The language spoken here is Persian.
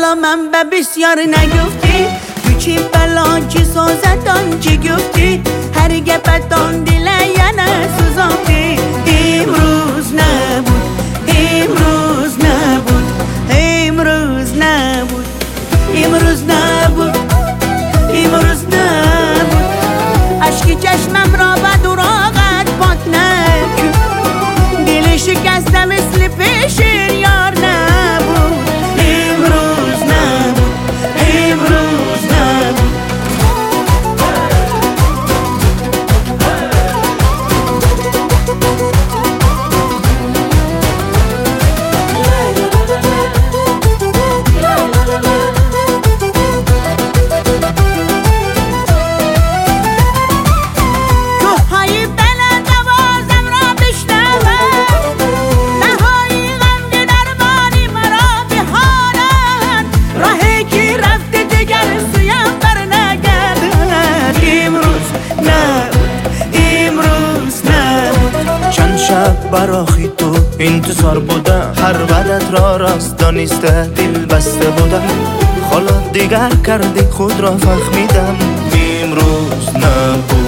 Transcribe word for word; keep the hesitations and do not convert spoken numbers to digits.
حالا من به بسیار نگفتی چی بلاکی سازتان چی گفتی هر گپتان دله یا نسوزاتی امروز نبود امروز نبود امروز نبود امروز نبود امروز نبود عشق چشمم را به دراغت پاک نکن دل شکسته مثل پیشین یار نبود امروز نبود امروز نبود براخی تو انتظار بودم هر بدت را راست دانسته دل بسته بودم حالا دیگر کردی خود را فهمیدم امروز نبود